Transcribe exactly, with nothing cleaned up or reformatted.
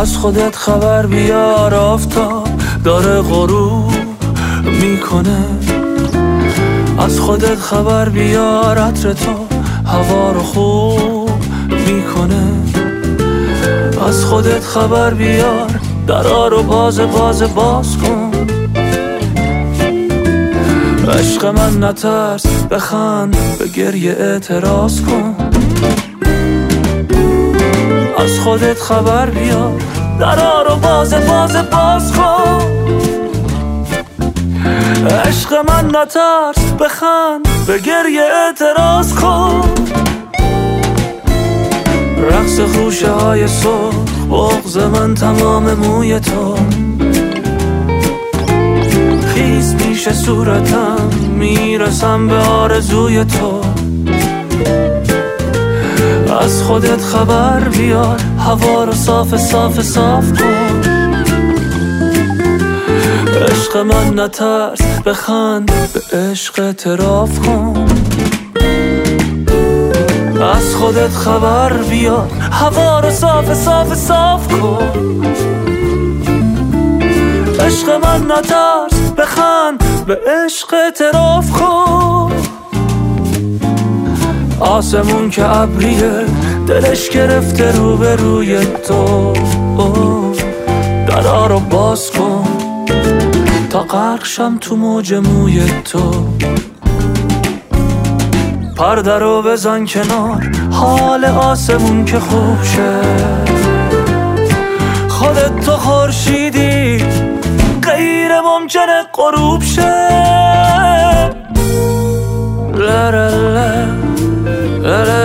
از خودت خبر بیار، آفتاب داره غروب میکنه. از خودت خبر بیار، عطر تو هوا رو خوب میکنه. از خودت خبر بیار، درا رو باز باز باز کن. عشق من نترس، بخند، به گریه اعتراض کن. از خودت خبر بیار، درا رو باز باز باز کن. عشق من نترس، بخند، به گریه اعتراض کن. رقص خوشه های سرخ، بغض من تمام موی تو. خیز پیش صورتم، میرسم به آرزوی تو. از خودت خبر بیار، هوا رو صاف صاف صاف کن. عشق من نترس، بخند، به عشق اعتراف کن. از خودت خبر بیار، هوا رو صاف صاف صاف کن. عشق من نترس، بخند، به عشق اعتراف کن. آسمون که ابریه، دلش گرفته رو به روی تو. درا رو باز کن تا غرق شم تو موج موی تو. پرده رو بزن کنار، حال آسمون که خوب شه. خودت تو خورشیدی، غیر ممکنه غروب شه. لا لا لا لا